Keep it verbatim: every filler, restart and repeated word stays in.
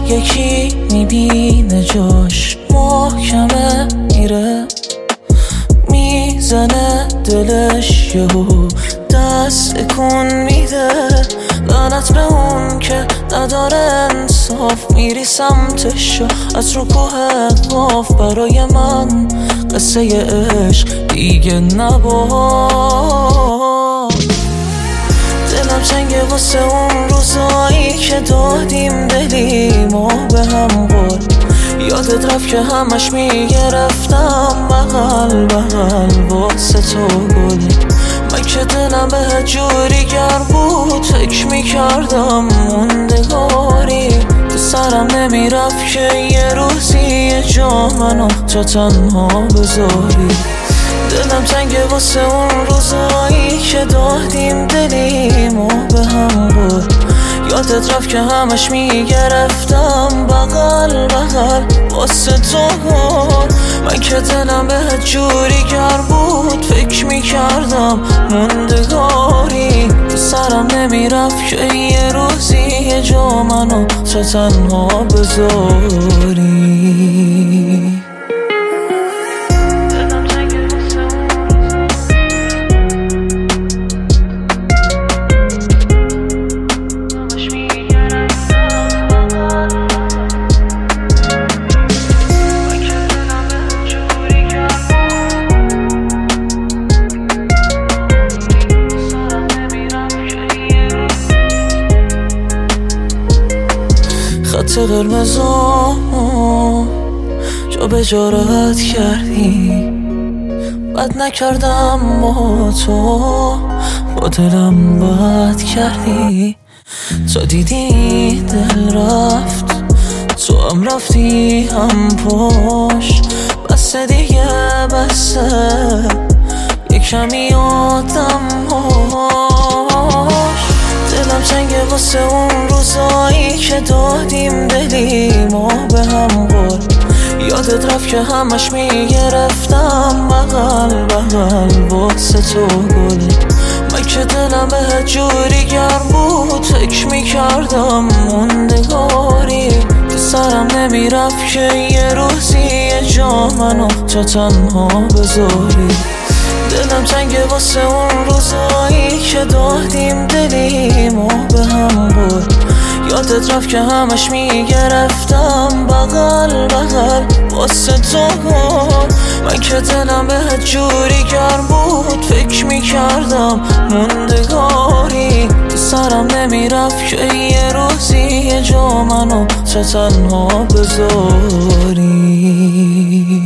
یکی میبینه جاش محکمه میره، میزنه دلش یهو دست کن میده. لعنت به اون که نداره انصاف، میری سمتش از رو کوه قاف. برای من قصه عشق دیگه نباد. دلم چنگه واسه اون روزایی که دادیم دلیم و به هم قول. یادت رفت که همش میگرفتم بغل بغل واسه تو گل. من که دلم به جوری گر بود فکر میکردم موندگاری. تو سرم نمیرفت که یه روزی یه جا منو تو تنها بذاری. دلم تنگه واسه اون روزایی که دادیم دلیم و به هم بود. یادت رفت که همش میگرفتم بغل بغل واسه تو بود. من که دلم به جوری گر بود فکر میکردم موندگاری. تو سرم نمیرفت که یه روزی یه جا منو تو تنها بذاری. خط قرمزامو جا به جا رد کردی. بد نکردم با تو، با دلم بد کردی. تو دیدی دل رفت، تو هم رفتی هم پشت. بسه دیگه بسه، یه کمی آدم هاش. دلم چنگه واسه اون روزایی که دادیم دلیم و به هم قول. یادت رفت که همش میگرفتم بغل بغل واسه تو گل. من که دلم به جوری گر بود فکر میکردم موندگاری. تو سرم نمیرفت که یه روزی یه جا منو تو تنها بذاری. دلم تنگه واسه اون روزایی که دادیم دلیم و به هم بود. یادت رفت که همش میگرفتم بغل بغل واسه تو بود. من که دلم به جوری گر بود فکر میکردم موندگاری. تو سرم نمیرفت که یه روزی یه جا منو تو تنها بذاری.